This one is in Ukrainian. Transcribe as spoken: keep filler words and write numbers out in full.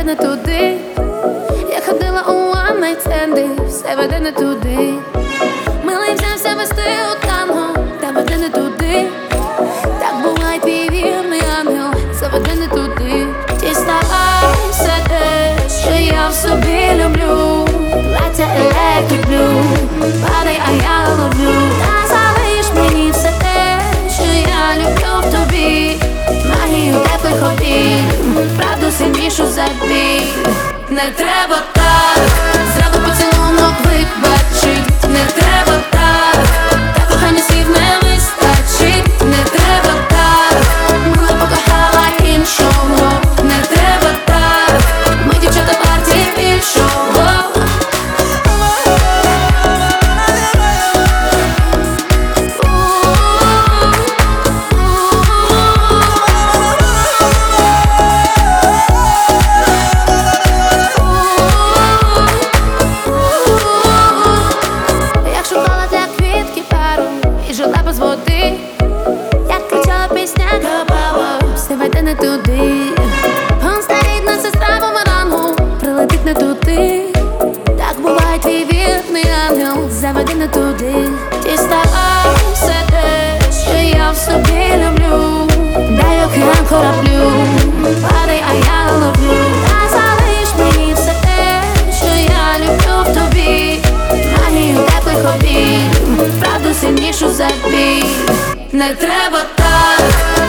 веде не туди. Я ходила у one night stand, все веде не туди. Милий взявся вести у танго, та веде не туди. Так буває, твій вірний ангел заведе не туди. Діставайся те, що я в собі люблю. Плаття electric blue, падай, а я ловлю. Та залиш мені все те, що я люблю в тобі. Магію теплих обійм, правду сильнішу за біль. Не треба так, зраду поцілунок вибачить. Не треба так, та кохання слів не вистачить. Не треба так, мила покохала іншого. Не треба так, ми дівчата партії більшого. Без води, як кричала пісня Габава, все веде не туди. Помста рідна сестра бумерангу, прилетить не туди. Так буває, твій вірний ангел заведе не туди. Діставайся те, що я в собі люблю. Дай океан кораблю, падай, а я ловлю. Та залиш мені все те, що я люблю в тобі. Магію теплих обійм, правду сильнішу за біль. Не треба так.